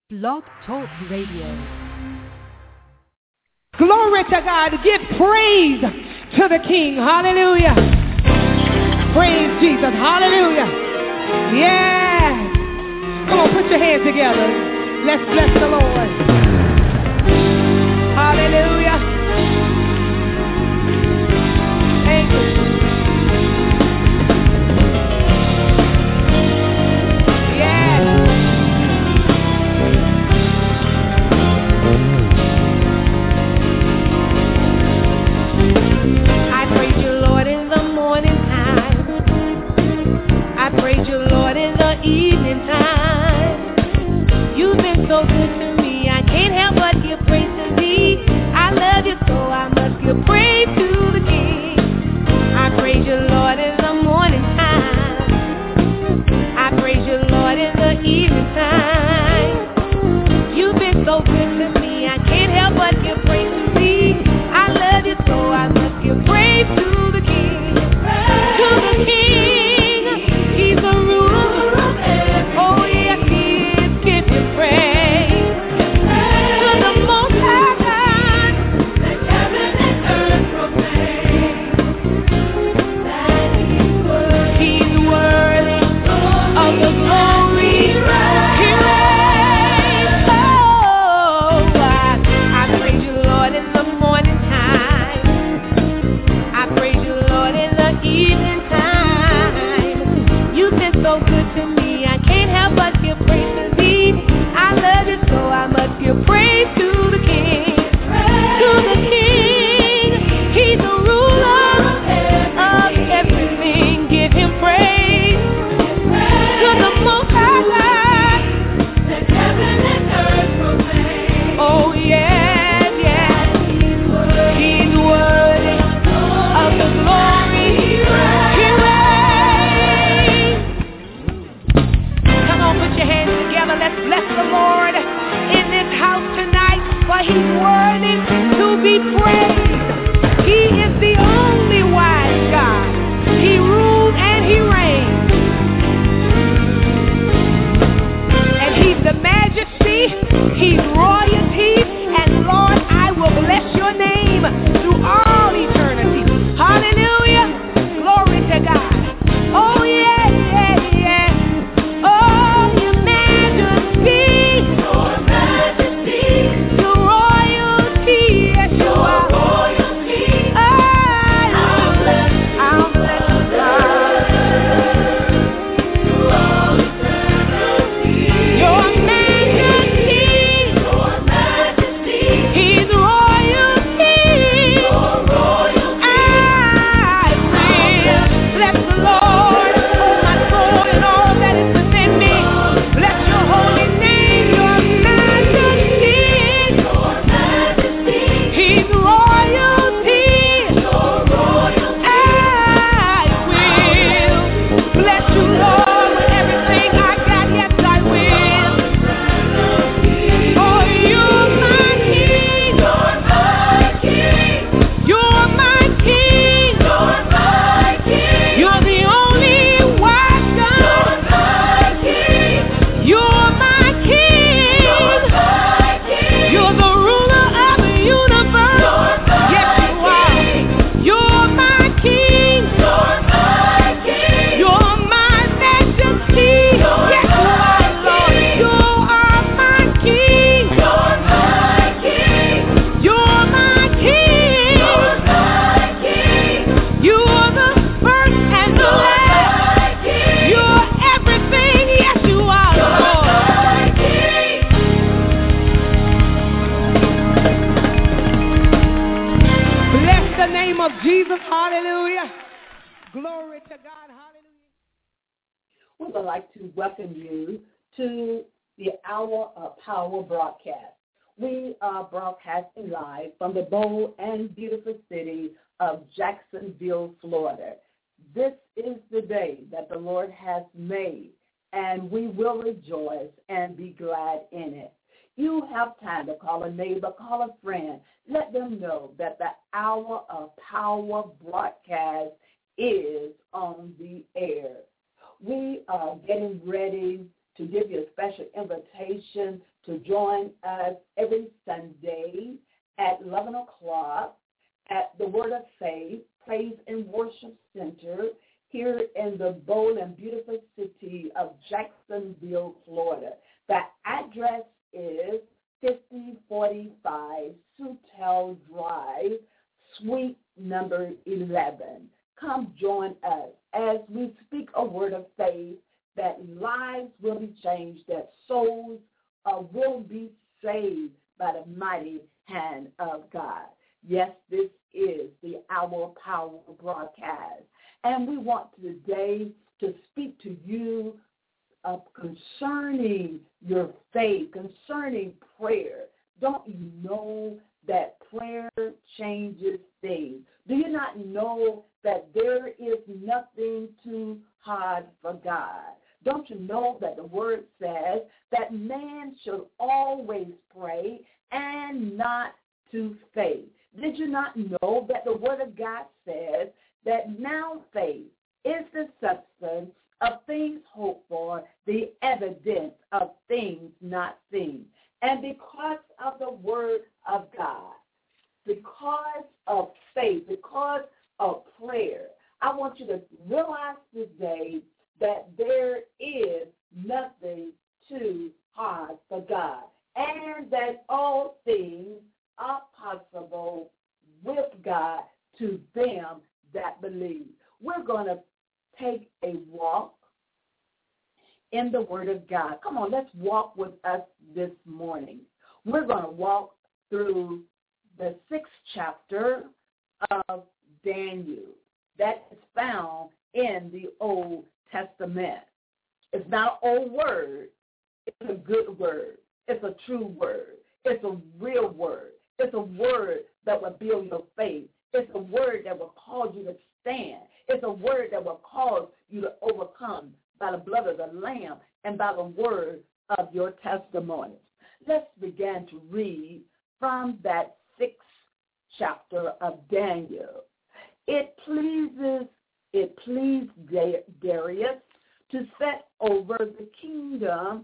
Blog Talk Radio. Glory to God. Give praise to the King. Hallelujah. Praise Jesus. Hallelujah. Yes. Come on, put your hands together. Let's bless the Lord. Hallelujah. Thank you. Evening time, you've been so good to me. I can't help but give praise to thee. I love you so I must give praise to the King. I praise you, Lord, in the morning time. I praise you, Lord, in the evening time. You've been so good to me. I can't help but give praise to thee. I love you so I must give praise to the King. To the King, he's the ruler. Oh, yes, he is. Give him praise. To the Most High God, let heaven and earth proclaim that he's worthy of the glory. He reigns. Oh, I praise you, Lord, in the morning time. I praise you, Lord, in the evening time. You've been so good to me. But give praise to thee. I love you so I must give praise to the King. To the King, he's the ruler of everything. Give him praise. To the Most High God, let heaven and earth proclaim. Oh yes, yes, he's worthy of the glory. Put your hands together. Let's bless the Lord in this house tonight, for he's worthy to be praised. He is the only wise God. He rules and he reigns. And he's the majesty, he's royalty, and Lord, I will bless your name through all eternity. Hallelujah. Glory to God. Oh, yeah, yeah, yeah. Oh, your majesty, your royalty, yes, you are. I'll bless God. Your majesty, he's royalty. I will bless the Lord, oh my soul, and all that is within me. Bless your holy name, your majesty. He's royalty. I will bless you, Lord, with everything I got. Yes, I will. Oh, you're my King. You're my King. You're the only wise God. You're my King. You're the ruler of the universe. Yes, you are. You're my King. You're my majesty. Yes, you are, Lord. You are my King. You're my King. You are the first and the last. You're everything. Yes, you are, Lord. Bless the name of Jesus. Hallelujah. Glory to God. Hallelujah. We would like to welcome you to the Hour of Power broadcast. We are broadcasting live from the bold and beautiful city of Jacksonville, Florida. This is the day that the Lord has made, and we will rejoice and be glad in it. You have time to call a neighbor, call a friend. Let them know that the Hour of Power broadcast is on the air. We are getting ready to give you a special invitation to join us every Sunday at 11 o'clock at the Word of Faith Praise and Worship Center here in the bold and beautiful city of Jacksonville, Florida. The address is 5045 Sutel Drive, suite number 11. Come join us as we speak a word of faith that lives will be changed, that souls will be saved by the mighty hand of God. Yes, this is the Hour Power broadcast. And we want today to speak to you concerning your faith, concerning prayer. Don't you know that prayer changes things? Do you not know that there is nothing too hard for God? Don't you know that the word says that man should always pray and not to faint? Did you not know that the word of God says that now faith is the substance of things hoped for, the evidence of things not seen? And because of the word of God, because of faith, because of prayer, I want you to realize today that there is nothing too hard for God, and that all things are possible with God to them that believe. We're going to take a walk in the Word of God. Come on, let's walk with us this morning. We're going to walk through the 6th chapter of Daniel that is found in the Old Testament. It's not an old word. It's a good word. It's a true word. It's a real word. It's a word that will build your faith. It's a word that will cause you to stand. It's a word that will cause you to overcome by the blood of the Lamb and by the word of your testimony. Let's begin to read from that 6th chapter of Daniel. It pleased Darius to set over the kingdom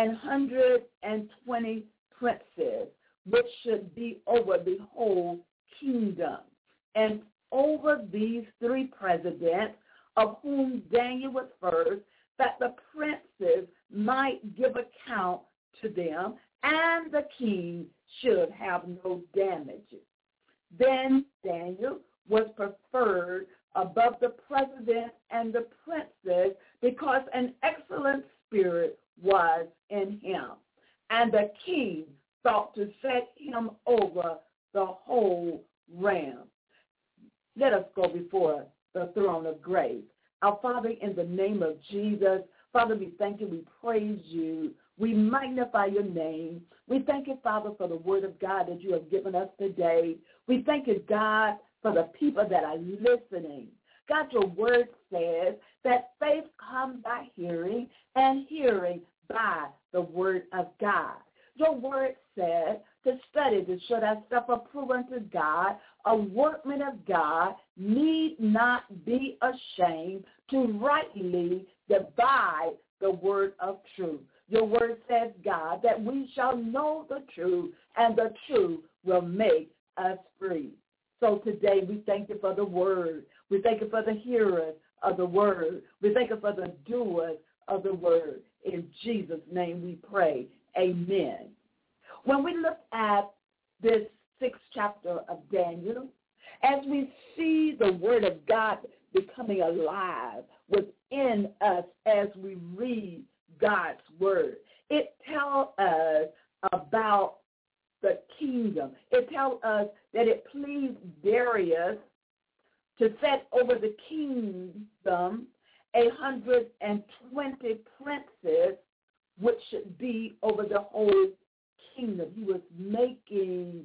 120 princes, which should be over the whole kingdom. And over these 3 presidents, of whom Daniel was first, that the princes might give account to them, and the king should have no damages. Then Daniel was preferred above the president and the princes because an excellent spirit was in him. And the king thought to set him over the whole realm. Let us go before the throne of grace. Our Father, in the name of Jesus, Father, we thank you, we praise you, we magnify your name. We thank you, Father, for the word of God that you have given us today. We thank you, God, for the people that are listening. God, your word says that faith comes by hearing, and hearing by the word of God. Your word says to study to show thyself approved unto God, a workman of God, need not be ashamed, to rightly divide the word of truth. Your word says, God, that we shall know the truth, and the truth will make us free. So today we thank you for the word. We thank you for the hearers of the word. We thank you for the doers of the word. In Jesus' name we pray. Amen. When we look at this 6th chapter of Daniel, as we see the word of God becoming alive within us as we read God's word, it tells us about the kingdom. It tells us that it pleased Darius to set over the kingdom 120 princes, which should be over the whole kingdom. He was making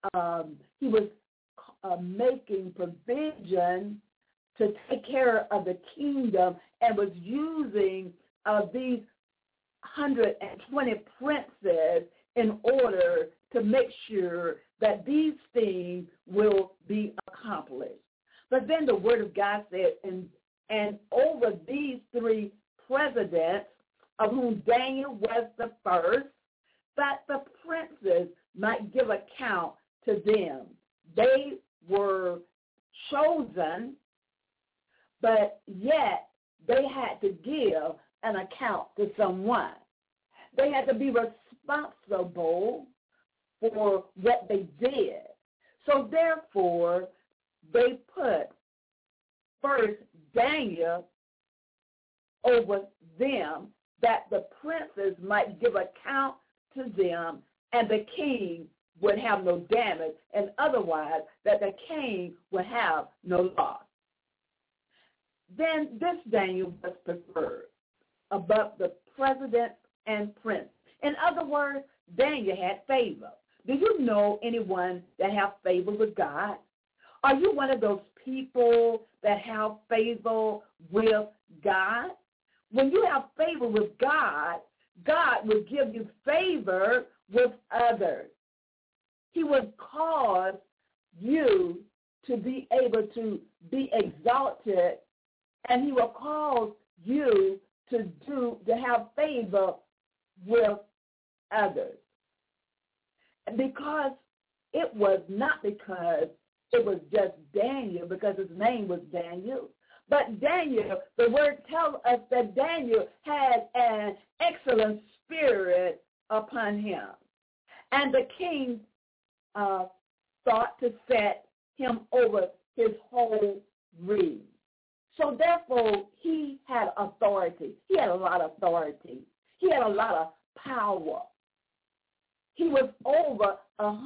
making provision to take care of the kingdom, and was using these 120 princes in order to make sure that these things will be accomplished. But then the word of God said, and over these 3 presidents, of whom Daniel was the first, that the princes might give account to them. They were chosen, but yet they had to give an account to someone. They had to be responsible for what they did. So therefore, they put first Daniel over them, that the princes might give account to them, and the king would have no damage, and otherwise that the king would have no loss. Then this Daniel was preferred above the president and prince. In other words, Daniel had favor. Do you know anyone that have favor with God? Are you one of those people that have favor with God? When you have favor with God, God will give you favor with others. He will cause you to be able to be exalted, and he will cause you to have favor with others. Because it was not because it was just Daniel, because his name was Daniel. But Daniel, the word tells us that Daniel had an excellent spirit upon him. And the king thought to set him over his whole reign. So therefore, he had authority. He had a lot of authority. He had a lot of power. He was over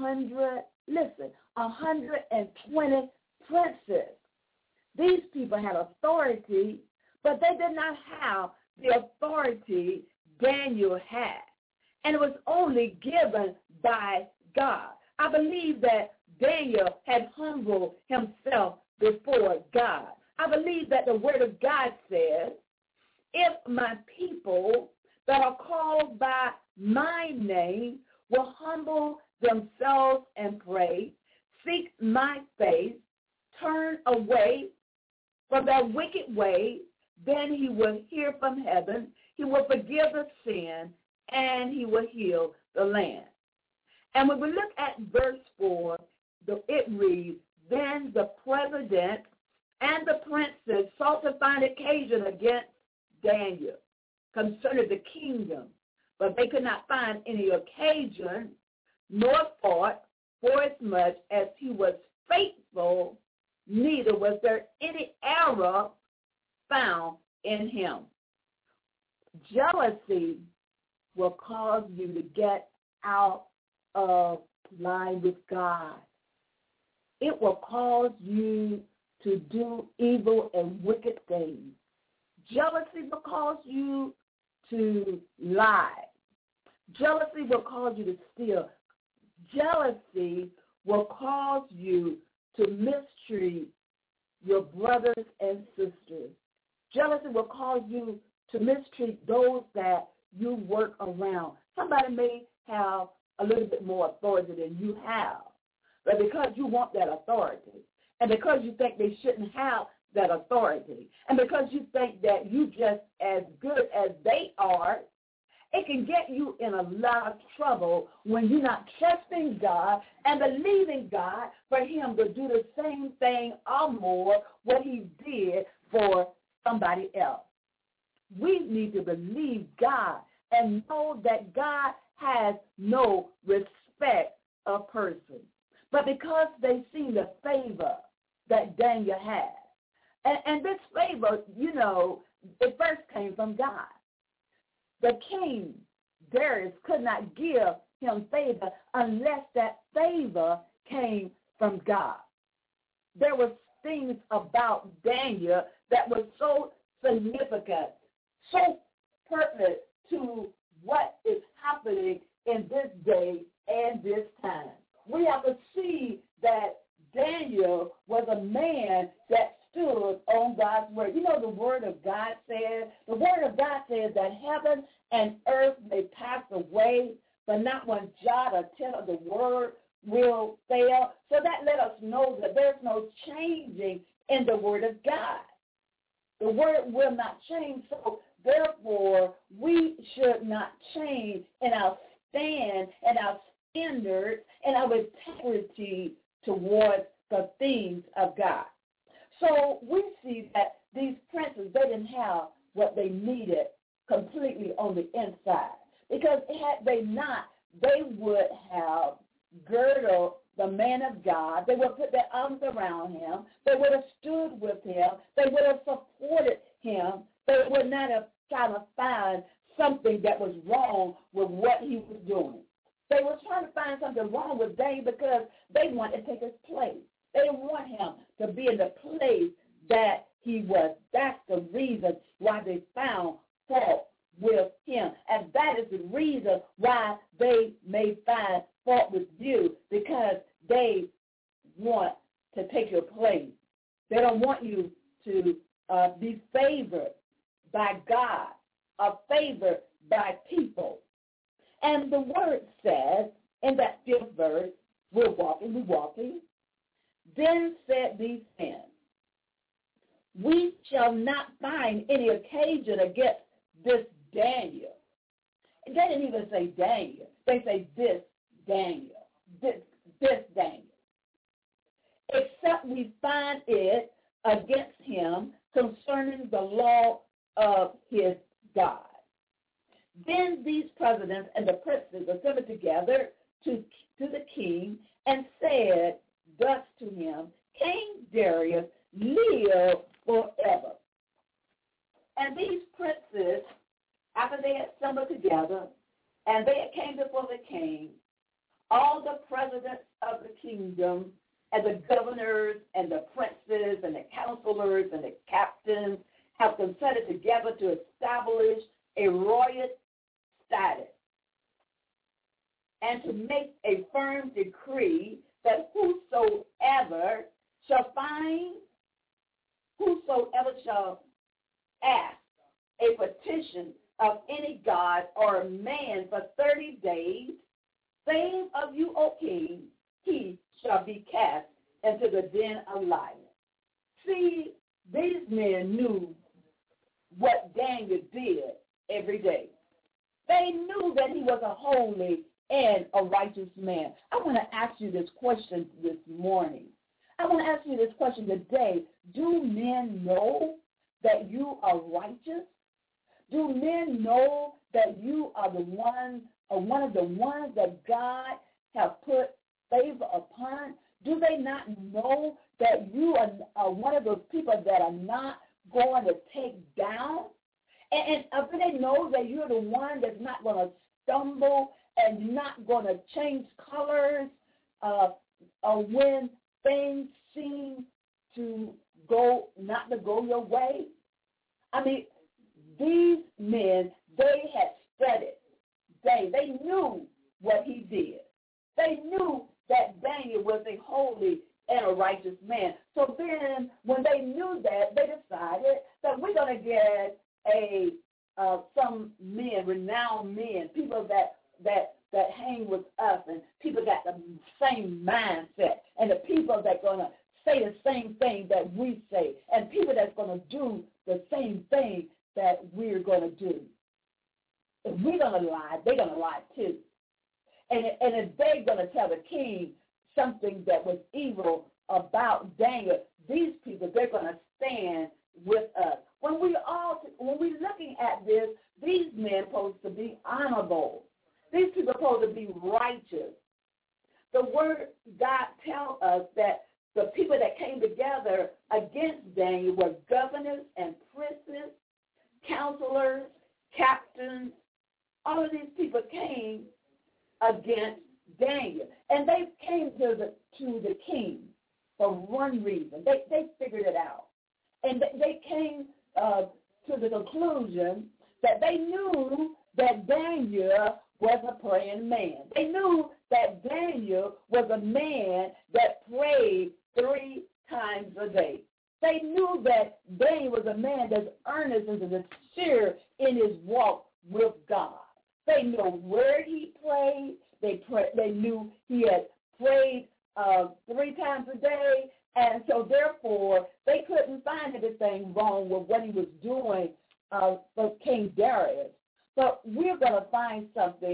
120 princes. These people had authority, but they did not have the authority Daniel had. And it was only given by God. I believe that Daniel had humbled himself before God. I believe that the word of God says, if my people that are called by my name will humble themselves and pray, seek my face, turn away from their wicked way, then he will hear from heaven, he will forgive the sin, and he will heal the land. And when we look at verse 4, it reads, then the president and the princes sought to find occasion against Daniel concerning the kingdom, but they could not find any occasion, nor fought, for as much as he was faithful, neither was there any error found in him. Jealousy will cause you to get out of line with God. It will cause you to do evil and wicked things. Jealousy will cause you to lie. Jealousy will cause you to steal. Jealousy will cause you to mistreat your brothers and sisters. Jealousy will cause you to mistreat those that you work around. Somebody may have a little bit more authority than you have, but because you want that authority, and because you think they shouldn't have that authority, and because you think that you just as good as they are, it can get you in a lot of trouble when you're not trusting God and believing God for him to do the same thing or more what he did for somebody else. We need to believe God and know that God has no respect of person. But because they see the favor that Daniel had, and this favor, it first came from God. The king, Darius, could not give him favor unless that favor came from God. There were things about Daniel that were so significant, so pertinent to what is happening in this day and this time. We have to see that Daniel was a man that stood on God's word. The word of God says, that heaven and earth may pass away, but not one jot or tittle of the word will fail. So that let us know that there's no changing in the word of God. The word will not change, so therefore we should not change in our stand and our standards and our integrity towards the things of God. So we see that these princes, they didn't have what they needed completely on the inside. Because had they not, they would have girdled the man of God. They would have put their arms around him. They would have stood with him. They would have supported him. They would not have tried to find something that was wrong with what he was doing. They were trying to find something wrong with Daniel because they wanted to take his place. They didn't want him to be in the place that he was. That's the reason why they found fault with him. And that is the reason why they may find fault with you, because they want to take your place. They don't want you to be favored by God or favored by people. And the word says in that 5th verse, we're walking. Then said these men, we shall not find any occasion against this Daniel. They didn't even say Daniel. They say this Daniel. This Daniel. Except we find it against him concerning the law of his God. Then these presidents and the princes assembled together to the king and said thus to him, King Darius, live forever. And these princes, after they had assembled together and they came before the king, all the presidents of the kingdom and the governors and the princes and the counselors and the captains have consented together to establish a royal status and to make a firm decree that whosoever shall ask a petition of any god or man for 30 days, same of you, O king, he shall be cast into the den of lions. See, these men knew what Daniel did every day. They knew that he was a holy and a righteous man. I want to ask you this question this morning. I want to ask you this question today. Do men know that you are righteous? Do men know that you are the one, or one of the ones that God has put favor upon? Do they not know that you are one of those people that are not going to take down? And do they know that you're the one that's not going to stumble and not going to change colors when things seem to not to go your way? I mean, these men, they had studied. They knew what he did. They knew that Daniel was a holy and a righteous man. So then, when they knew that, they decided that we're going to get some men, renowned men, people that hang with us, and people got the same mindset, and the people that going to say the same thing that we say, and people that's going to do the same thing that we're going to do. If we're going to lie, they're going to lie too. And if they're going to tell the king something that was evil about Daniel, these people, they're going to stand with us. When we're looking at this, these men supposed to be honorable. These people are supposed to be righteous. The word God tells us that the people that came together against Daniel were governors and princes, counselors, captains. All of these people came against Daniel. And they came to the king for one reason. They figured it out. And they came to the conclusion that they knew that Daniel was a praying man. They knew that Daniel was a man that prayed 3 times a day. They knew that Daniel was a man that's earnest and sincere in his walk with God. They know where he prayed. They knew he had prayed 3 times a day, and so therefore they couldn't find anything wrong with what he was doing for King Darius. But we're going to find something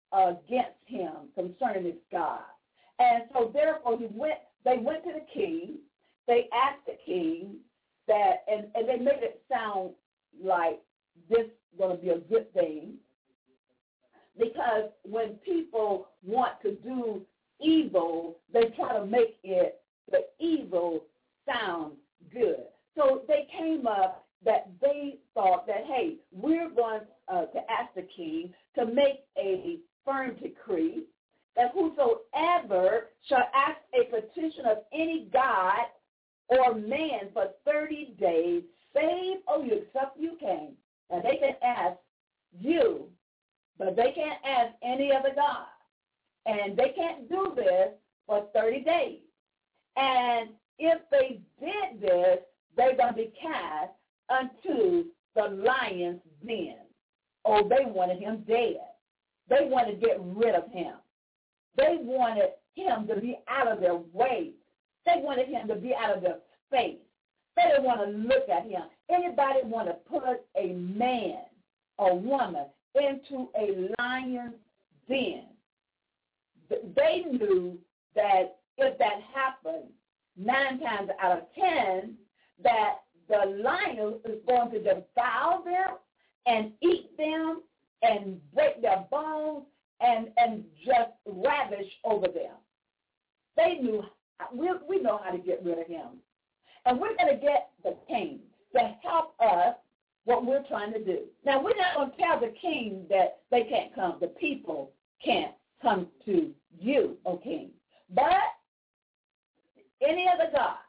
against him concerning his God. And so therefore they went to the king. They asked the king that, and they made it sound like this is going to be a good thing, because when people want to do evil, they try to make the evil sound good. So they came up that they thought that, hey, we're going to ask the king to make a firm decree that whosoever shall ask a petition of any god or man for 30 days, save you, except you came. Now they can ask you, but they can't ask any other god. And they can't do this for 30 days. And if they did this, they're going to be cast unto the lion's den. Oh, they wanted him dead. They wanted to get rid of him. They wanted him to be out of their way. They wanted him to be out of their face. They didn't want to look at him. Anybody want to put a man or woman into a lion's den? They knew that if that happened, 9 times out of 10, that the lion is going to devour them and eat them and break their bones and just ravish over them. They knew, we know how to get rid of him. And we're going to get the king to help us what we're trying to do. Now, we're not going to tell the king that they can't come. The people can't come to you, O king. But any other god,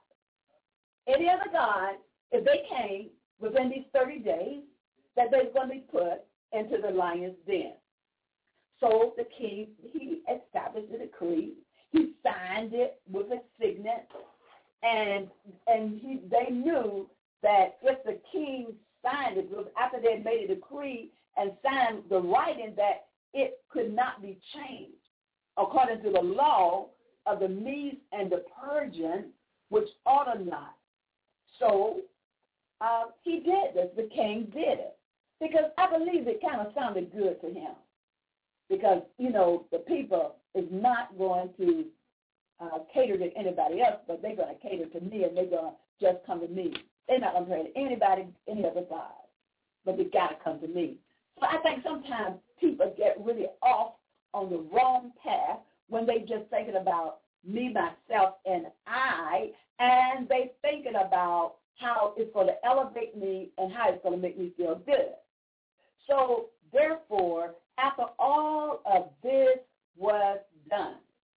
if they came within these 30 days, that they're going to be put into the lion's den. So the king, he established a decree. He signed it with a signet, and they knew that if the king signed it, after they had made a decree and signed the writing, that it could not be changed according to the law of the Medes and the Persians, which ought not. So he did this. The king did it. Because I believe it kind of sounded good to him. Because, the people is not going to cater to anybody else, but they're going to cater to me, and they're going to just come to me. They're not going to cater to anybody, any other side, but they got to come to me. So I think sometimes people get really off on the wrong path when they just thinking about me, myself, and I, and they thinking about how it's going to elevate me and how it's going to make me feel good. So, therefore, after all of this was done,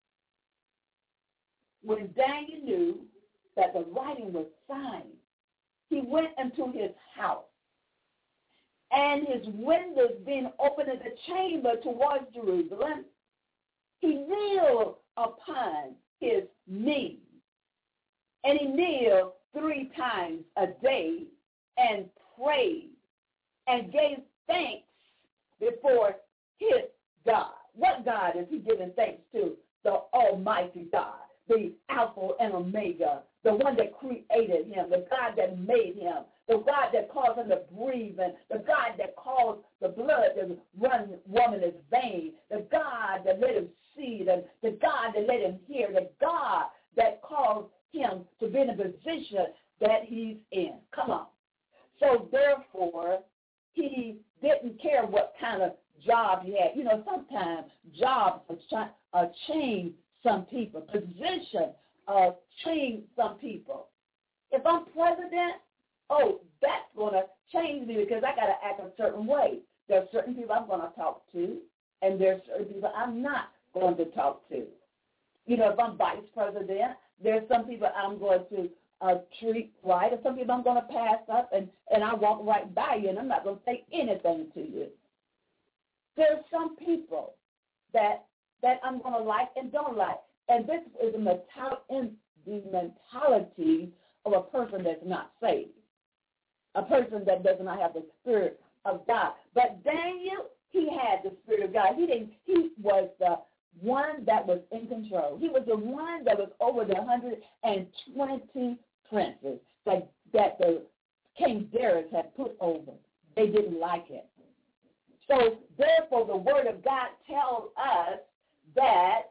when Daniel knew that the writing was signed, he went into his house, and his windows being open in the chamber towards Jerusalem, he kneeled upon his knees, and he kneeled 3 times a day and prayed and gave thanks before his God. What God is he giving thanks to? The Almighty God, the Alpha and Omega, the one that created him, the God that made him, the God that caused him to breathe, and the God that caused the blood to run warm in his veins, the God that let him see, the God that let him hear, the God that caused him to be in the position that he's in. Come on. So therefore, he didn't care what kind of job he had. Sometimes jobs change some people. Position change some people. If I'm president, that's going to change me because I got to act a certain way. There are certain people I'm going to talk to, and there are certain people I'm not going to talk to. If I'm vice president, there's some people I'm going to treat right, and some people I'm going to pass up, and I walk right by you, and I'm not going to say anything to you. There's some people that I'm going to like and don't like, and this is the mentality of a person that's not saved, a person that does not have the Spirit of God. But Daniel, he had the Spirit of God. He was the one that was in control. He was the one that was over the 120 princes that the King Darius had put over. They didn't like it. So therefore, the Word of God tells us that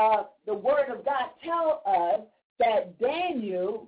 Daniel,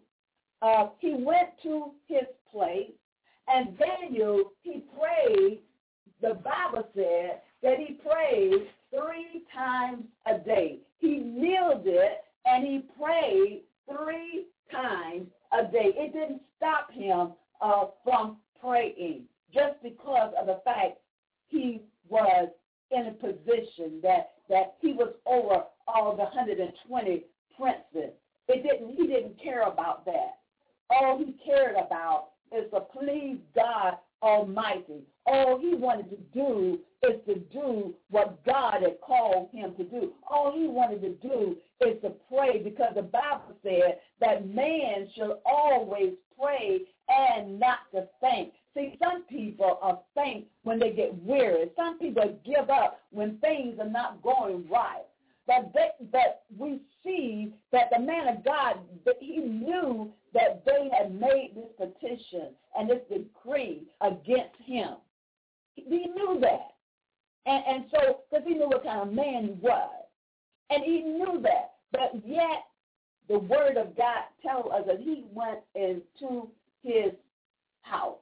he went to his place, and Daniel, he prayed. The Bible said that he prayed 3 times a day. He kneeled it, and he prayed 3 times a day. It didn't stop him from praying just because of the fact he was in a position that he was over all the 120 princes. He didn't care about that. All he cared about is to please God Almighty. All he wanted to do is to do what God had called him to do. All he wanted to do is to pray, because the Bible said that man should always pray and not to faint. See, some people are faint when they get weary. Some people give up when things are not going right. But we see that the man of God, that he knew that they had made this petition and this decree against him. He knew that. And so, because he knew what kind of man he was. And he knew that. But yet, the Word of God tells us that he went into his house.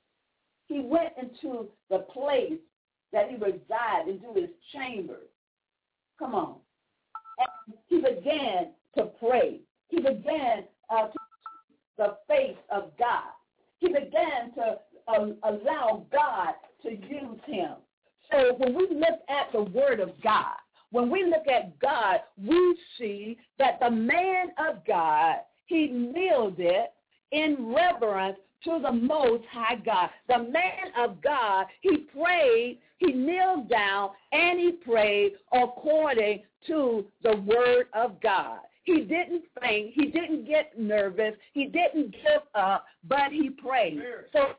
He went into the place that he resided, into his chambers. Come on. And he began to pray. He began to the face of God. He began to allow God to use him. So when we look at the Word of God, when we look at God, we see that the man of God, he kneeled it in reverence to the Most High God. The man of God, he prayed, he kneeled down, and he prayed according to the Word of God. He didn't faint. He didn't get nervous. He didn't give up, but he prayed. So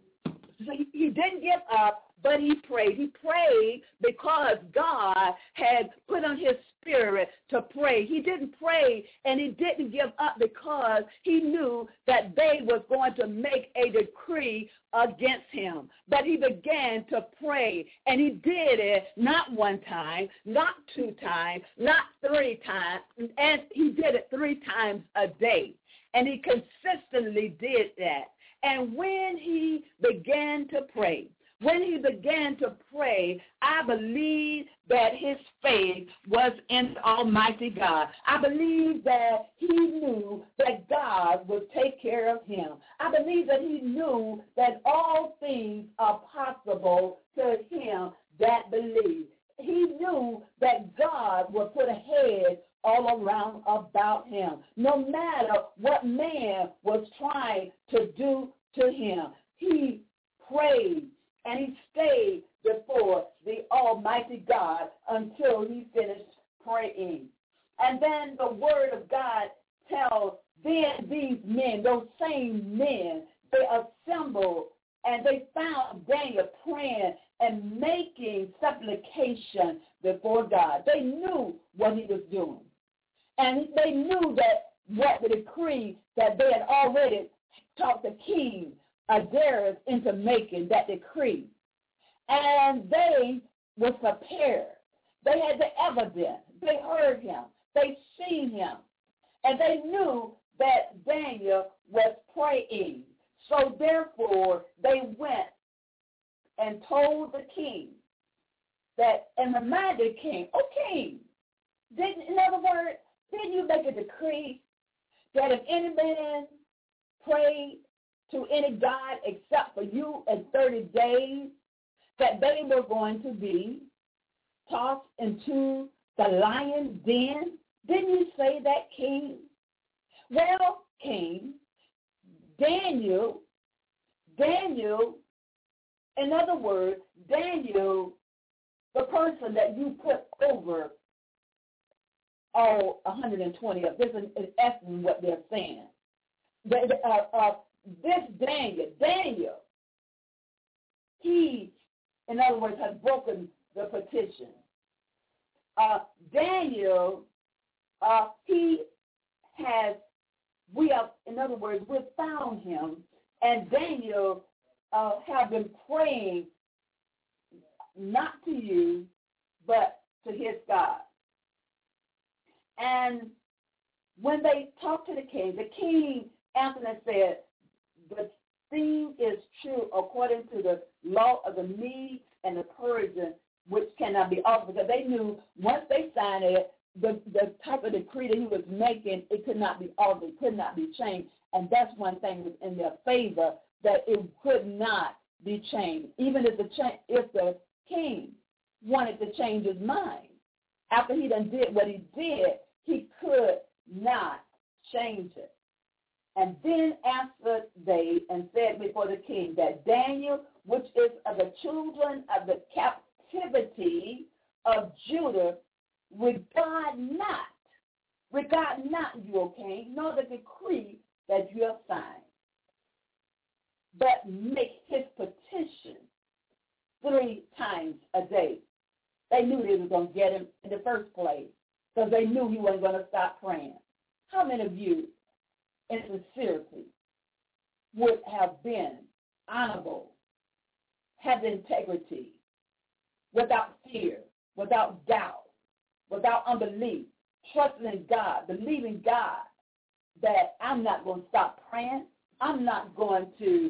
he didn't give up, but he prayed. He prayed because God had put on his spirit to pray. He didn't pray and he didn't give up because he knew that they was going to make a decree against him. But he began to pray, and he did it not 1 time, not 2 times, not 3 times, and he did it 3 times a day. And he consistently did that. And when he began to pray, I believe that his faith was in Almighty God. I believe that he knew that God would take care of him. I believe that he knew that all things are possible to him that believe. He knew that God would put a hedge all around about him, no matter what man was trying to do to him. He prayed. And he stayed before the Almighty God until he finished praying. And then the Word of God tells then these men, those same men, they assembled and they found Daniel praying and making supplication before God. They knew what he was doing. And they knew that what the decree that they had already talked the king Darius into making that decree. And they were prepared. They had the evidence. They heard him. They seen him. And they knew that Daniel was praying. So therefore, they went and told the king that, and reminded the king, oh, king, in other words, didn't you make a decree that if any man prayed to any God except for you in 30 days, that they were going to be tossed into the lion's den? Didn't you say that, king? Well, king, Daniel, in other words, Daniel, the person that you put over all 120 of this is essence what they're saying. This Daniel, he, in other words, has broken the petition. Daniel, in other words, we found him, and Daniel have been praying not to you, but to his God. And when they talked to the king answered and said, the thing is true according to the law of the Medes and the Persians, which cannot be altered, because they knew once they signed it, the type of decree that he was making, it could not be altered, it could not be changed. And that's one thing was in their favor, that it could not be changed. Even if the king wanted to change his mind, after he done did what he did, he could not change it. And then answered they and said before the king that Daniel, which is of the children of the captivity of Judah, regard not you, O king, nor the decree that you have signed, but make his petition 3 times a day. They knew they were going to get him in the first place, because they knew he wasn't going to stop praying. How many of you, in sincerity, would have been honorable, have integrity, without fear, without doubt, without unbelief, trusting in God, believing God that I'm not going to stop praying, I'm not going to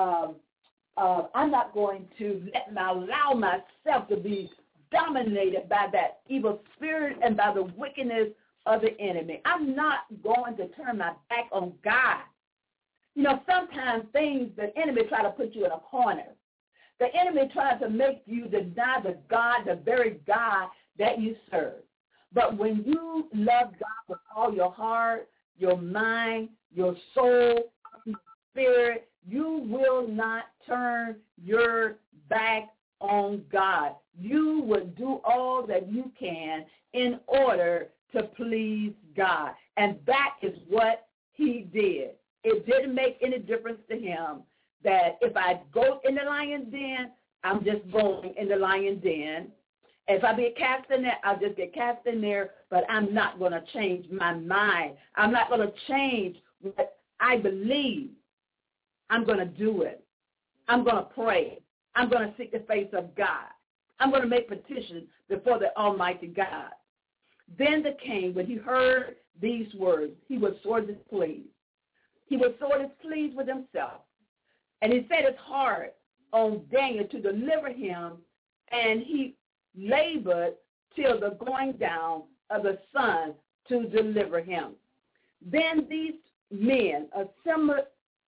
allow myself to be dominated by that evil spirit and by the wickedness of the enemy. I'm not going to turn my back on God. You know, sometimes the enemy try to put you in a corner. The enemy tries to make you deny the God, the very God that you serve. But when you love God with all your heart, your mind, your soul, your spirit, you will not turn your back on God. You will do all that you can in order to please God. And that is what he did. It didn't make any difference to him that if I go in the lion's den, I'm just going in the lion's den. If I be cast in there, I'll just get cast in there, but I'm not going to change my mind. I'm not going to change what I believe. I'm going to do it. I'm going to pray. I'm going to seek the face of God. I'm going to make petition before the Almighty God. Then the king, when he heard these words, he was sore displeased. He was sore displeased with himself. And he set his heart on Daniel to deliver him, and he labored till the going down of the sun to deliver him. Then these men assembled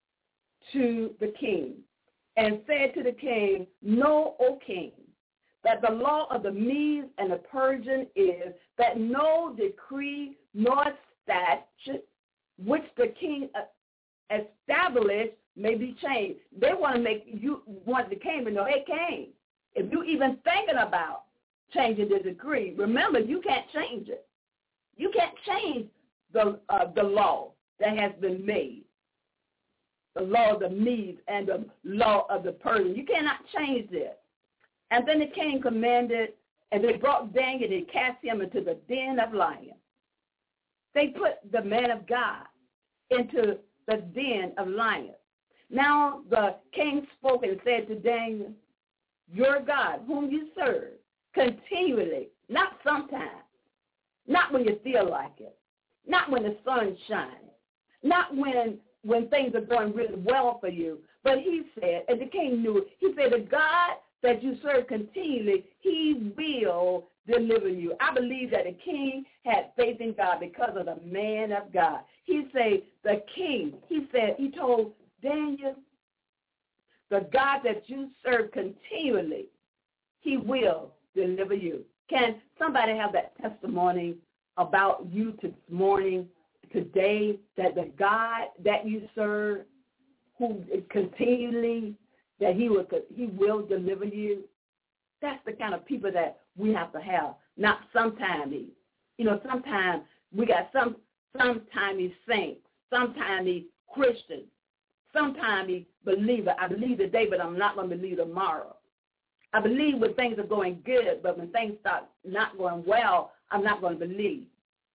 to the king and said to the king, Know, O king, that the law of the Medes and the Persians is that no decree nor statute which the king established may be changed. They want the king to know, hey, king, if you even thinking about changing the decree, remember, you can't change it. You can't change the law that has been made, the law of the Medes and the law of the Persians. You cannot change this. And then the king commanded, and they brought Daniel and cast him into the den of lions. They put the man of God into the den of lions. Now the king spoke and said to Daniel, Your God, whom you serve, continually, not sometimes, not when you feel like it, not when the sun's shining, not when things are going really well for you, but he said, and the king knew it, he said, the God that you serve continually, he will deliver you. I believe that the king had faith in God because of the man of God. He said, the king, he told Daniel, the God that you serve continually, he will deliver you. Can somebody have that testimony about you this morning, today, that the God that you serve, who is continually, that he will deliver you? That's the kind of people that we have to have, not sometimes. You know, sometimes we got sometimes saints, sometimes Christians, sometimes believer. I believe today, but I'm not going to believe tomorrow. I believe when things are going good, but when things start not going well, I'm not going to believe.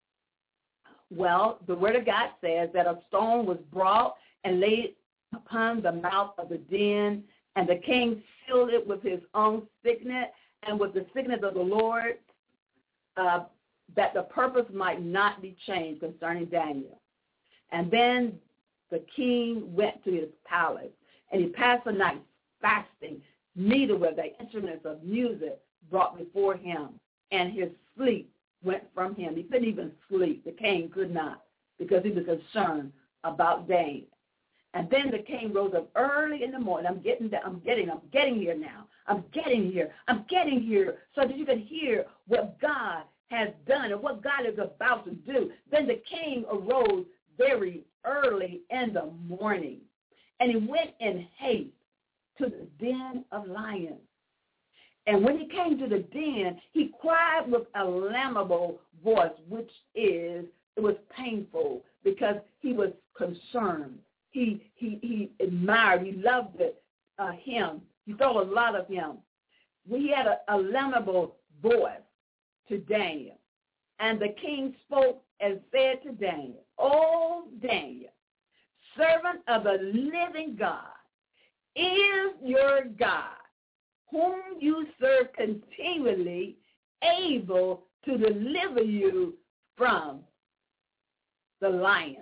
Well, the Word of God says that a stone was brought and laid upon the mouth of the den, and the king sealed it with his own signet and with the signet of the Lord, that the purpose might not be changed concerning Daniel. And then the king went to his palace, and he passed the night fasting, neither were the instruments of music brought before him, and his sleep went from him. He couldn't even sleep. The king could not, because he was concerned about Daniel. And then the king rose up early in the morning. I'm getting here now. I'm getting here so that you can hear what God has done and what God is about to do. Then the king arose very early in the morning, and he went in haste to the den of lions. And when he came to the den, he cried with a lamentable voice, it was painful because he was concerned. He admired, he loved him. He thought a lot of him. He had a lamentable voice to Daniel. And the king spoke and said to Daniel, "O Daniel, servant of the living God, is your God, whom you serve continually, able to deliver you from the lions?"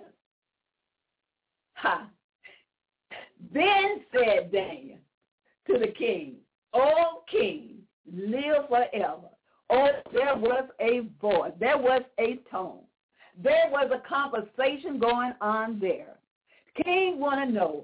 Then said Daniel to the king, "O king, live forever." Oh, there was a voice. There was a tone. There was a conversation going on there. The king wanted to know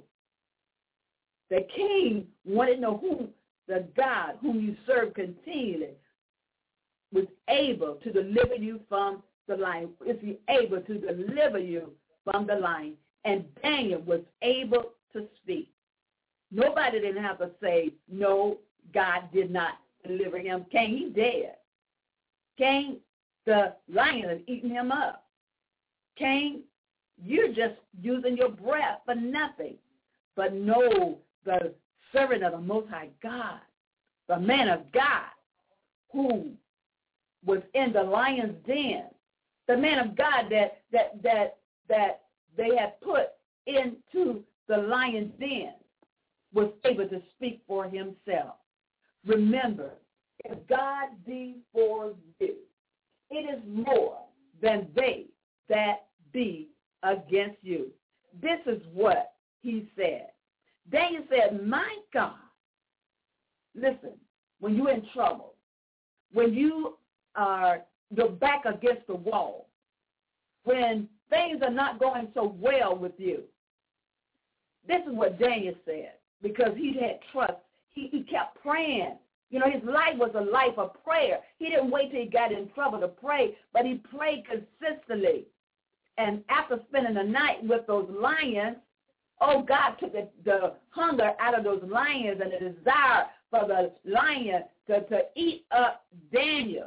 who the God whom you serve continually was able to deliver you from the lion. Is he able to deliver you from the lion? And Daniel was able to speak. Nobody didn't have to say, no, God did not deliver him. King, he dead. King, the lion has eaten him up. King, you're just using your breath for nothing. But no, the servant of the Most High God, the man of God who was in the lion's den, the man of God that they had put into the lion's den, was able to speak for himself. Remember, if God be for you, it is more than they that be against you. This is what he said. Daniel said, my God, listen, when you're in trouble, when you're back against the wall, when things are not going so well with you, this is what Daniel said, because he had trust. He kept praying. You know, his life was a life of prayer. He didn't wait till he got in trouble to pray, but he prayed consistently. And after spending the night with those lions, God took the hunger out of those lions and the desire for the lion to eat up Daniel.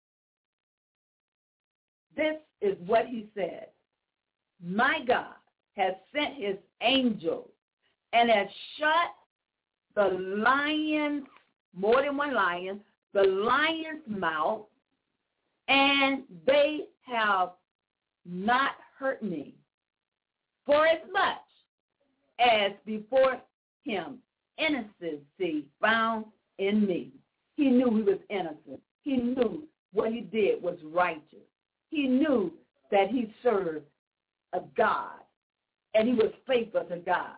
This is what he said. My God has sent his angel and has shut the lion's, more than one lion, the lion's mouth, and they have not hurt me. For as much as before him innocency found in me. He knew he was innocent. He knew what he did was righteous. He knew that he served a God, and he was faithful to God.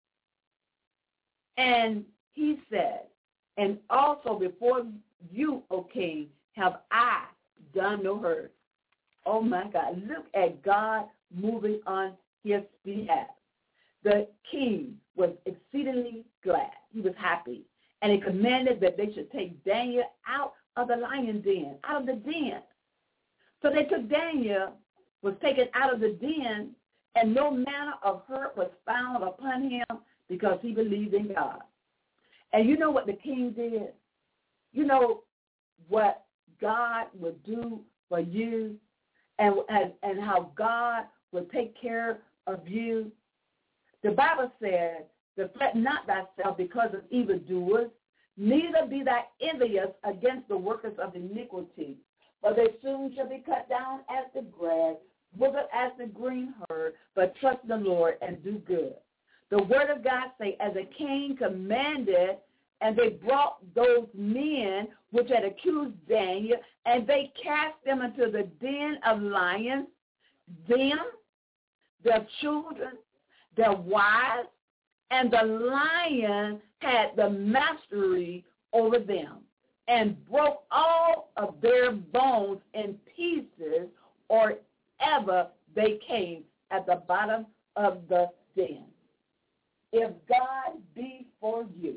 And he said, and also before you, O king, have I done no hurt. Oh, my God. Look at God moving on his behalf. The king was exceedingly glad. He was happy. And he commanded that they should take Daniel out of the lion den, out of the den. So they took Daniel, was taken out of the den, and no manner of hurt was found upon him because he believed in God. And you know what the king did? You know what God would do for you and how God would take care of you? The Bible says, "Fret not thyself because of evildoers, neither be thou envious against the workers of iniquity, for they soon shall be cut down as the grass, withered as the green herb, but trust the Lord and do good." The word of God say, as a king commanded And they brought those men which had accused Daniel, and they cast them into the den of lions, them, their children, their wives, and the lion had the mastery over them, and broke all of their bones in pieces, or ever they came at the bottom of the den. If God be for you,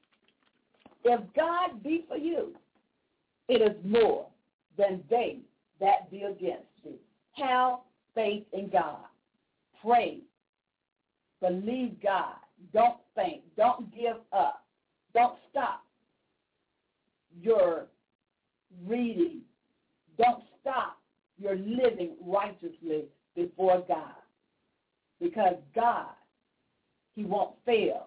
if God be for you, it is more than they that be against you. Have faith in God. Pray. Believe God. Don't faint. Don't give up. Don't stop your reading. Don't stop your living righteously before God. Because God, he won't fail.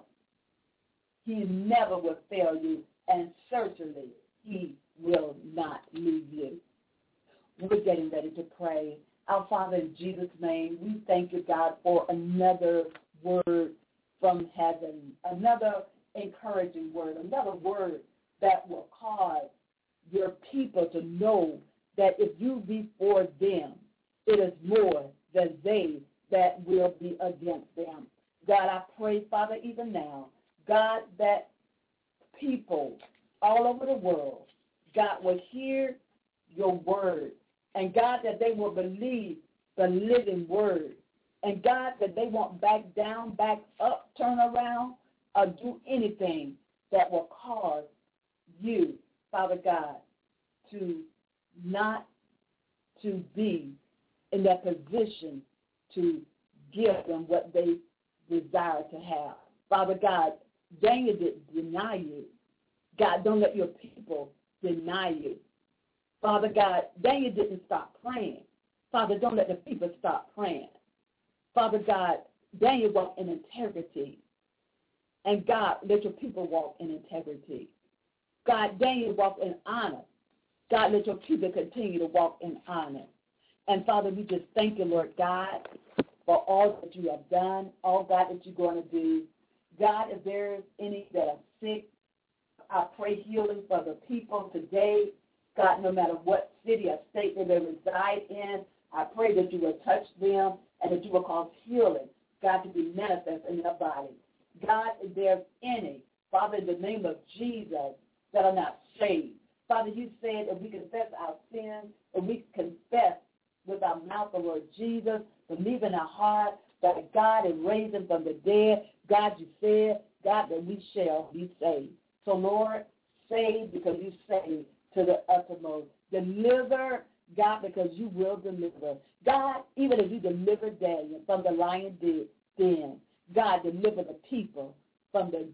He never will fail you, and certainly he will not leave you. We're getting ready to pray. Our Father, in Jesus' name, we thank you, God, for another word from heaven, another encouraging word, another word that will cause your people to know that if you be for them, it is more than they that will be against them. God, I pray, Father, even now, God, that people all over the world, God, will hear your word, and God, that they will believe the living word, and God, that they won't back down, back up, turn around, or do anything that will cause you, Father God, to not to be in that position to give them what they desire to have. Father God, Daniel didn't deny you. God, don't let your people deny you. Father God, Daniel didn't stop praying. Father, don't let the people stop praying. Father God, Daniel walked in integrity. And God, let your people walk in integrity. God, Daniel walked in honor. God, let your people continue to walk in honor. And Father, we just thank you, Lord God, for all that you have done, all, God, that you're going to do. God, if there is any that are sick, I pray healing for the people today. God, no matter what city or state that they reside in, I pray that you will touch them and that you will cause healing, God, to be manifest in their body. God, if there's any, Father, in the name of Jesus, that are not saved, Father, you said if we confess our sins, if we confess with our mouth the Lord Jesus, believe in our heart that God is raised him from the dead, God, you said, God, that we shall be saved. So, Lord, save because you saved to the uttermost. Deliver, God, because you will deliver. God, even as you delivered Daniel from the lion den, God, deliver the people from the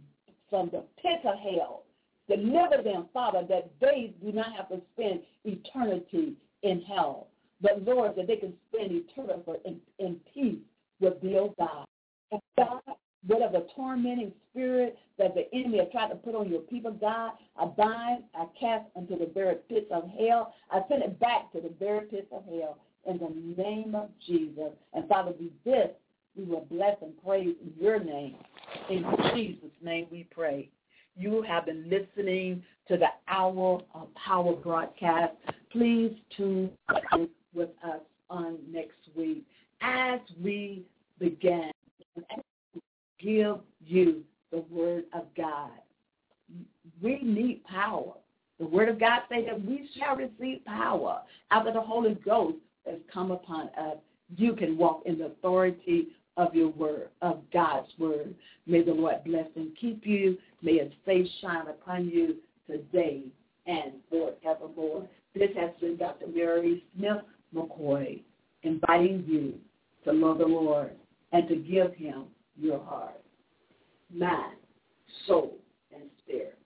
pit of hell. Deliver them, Father, that they do not have to spend eternity in hell. But, Lord, that they can spend eternity in peace with their God. And God, whatever tormenting spirit that the enemy has tried to put on your people, God, I bind, I cast into the very pits of hell. I send it back to the very pits of hell in the name of Jesus. And, Father, we will bless and praise in your name. In Jesus' name we pray. You have been listening to the Hour of Power broadcast. Please tune in with us on next week as we begin and give you the Word of God. We need power. The Word of God says that we shall receive power after the Holy Ghost has come upon us. You can walk in the authority of your word, of God's word. May the Lord bless and keep you. May his face shine upon you today and forevermore. This has been Dr. Mary Smith McCoy inviting you to love the Lord and to give him your heart, mind, soul, and spirit.